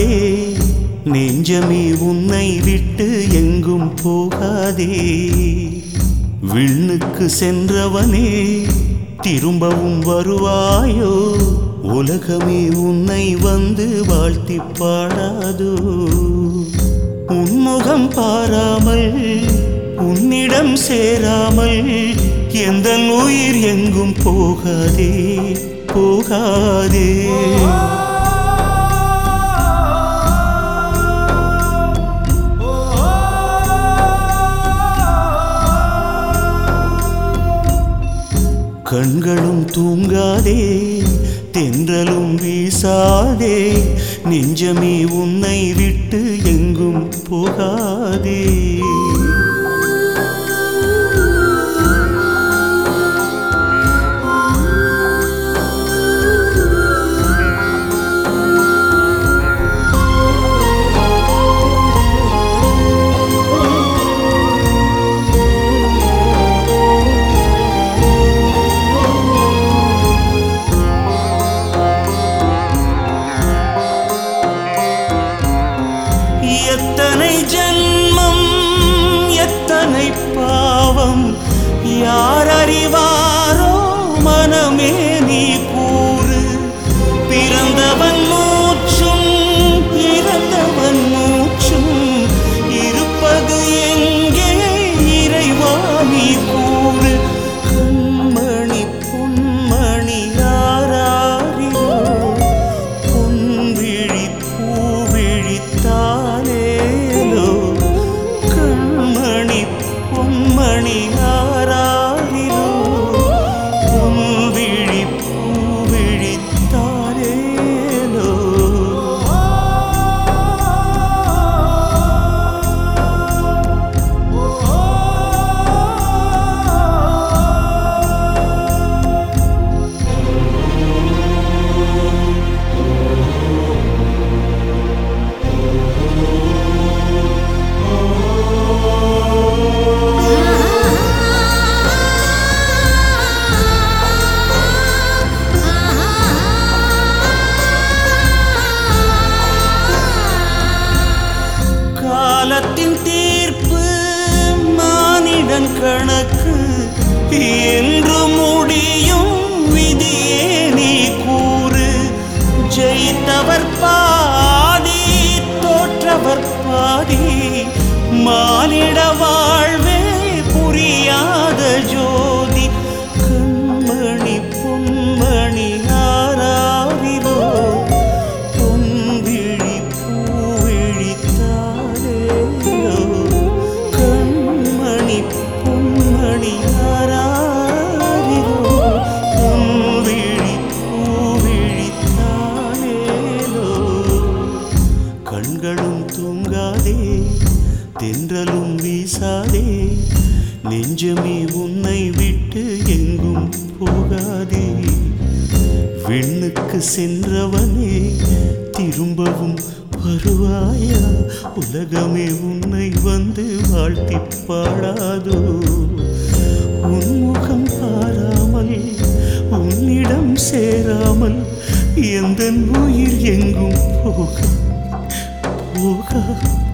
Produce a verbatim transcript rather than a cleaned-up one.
சென்றாதே நெஞ்சமே உன்னை விட்டு எங்கும் போகாதே. விண்ணுக்கு சென்றவனே திரும்பவும் வருவாயோ? உலகமே உன்னை வந்து வாழ்த்தி பாடாதோ? உன்முகம் பாராமல் உன்னிடம் சேராமல் எந்த உயிர் எங்கும் போகாதே போகாதே. கண்களும் தூங்காதே தென்றலும் வீசாதே நெஞ்சமே உன்னை விட்டு எங்கும் போகாதே. எத்தனை ஜன்மம் எத்தனை பாவம் யார் அறிவாரோ? மனமே நீ கூறு. பிறந்தவன் மூச்சும் இறந்தவன் மூச்சும் இருப்பது எங்கே? இறைவா நீ கூறு. கண்மணி பொன்மணி யாராரிரோ? பொன்விழி பூவிழித்தாலே கண்மணி பொன்மணி யாராரிரோ? பொன்விழி பூவிழித்தாலேலோ. காலத்தின் தீர்ப்பு மானிடன் கணக்கு என்று முடியும். விதியே நீ கூறு. ஜெயித்தவர் பாதி தோற்றவர் பாதி. மானிட வாழ்வே புரியாத ஜோதி. கண்மணி பொன்மணி யாராரிரோ? பொன்விழி பூவிழித்தாலேலோ. கண்மணி பொன்மணி யாராரிரோ? பொன்விழி பூவிழித்தாலேலோ. கண்களும் தூங்காதே தென்றலும் வீசாதே நெஞ்சமே உன்னை விட்டு எங்கும் போகாதே. விண்ணுக்கு சென்றவனே திரும்பவும் வருவாயா? உலகமே உன்னை வந்து வாழ்த்தி பாடாதோ? உன்முகம் பாராமல் உன்னிடம் சேராமல் எந்த உயிர் எங்கும் போக போக